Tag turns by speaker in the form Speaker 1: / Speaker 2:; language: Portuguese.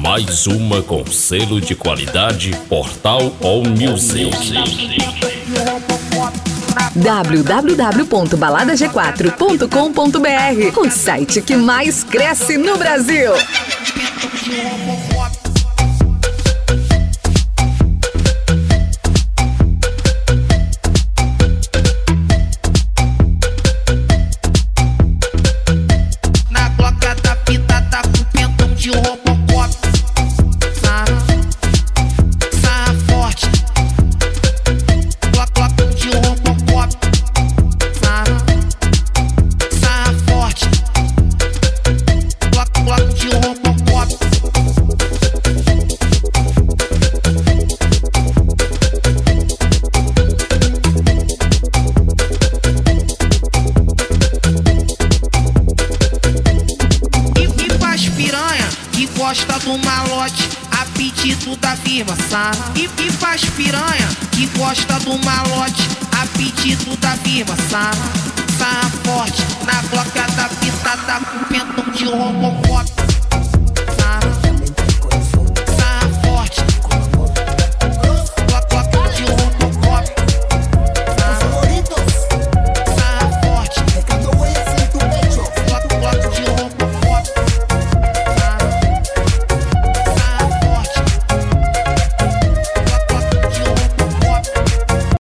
Speaker 1: Mais uma com selo de qualidade, Portal All Music.
Speaker 2: www.baladag4.com.br, o site que mais cresce no Brasil.
Speaker 3: Na bloca da fita tá com pentão de Robocop. Sarra forte. Bloco de Robocop. Sarra forte. Bloco de Robocop. E faz piranha que gosta do malote, a pedido da firma, sarra. E faz piranha que gosta do malote, a pedido da firma, sarra. Sarra forte, na bloca da fita tá com pentão de Robocop.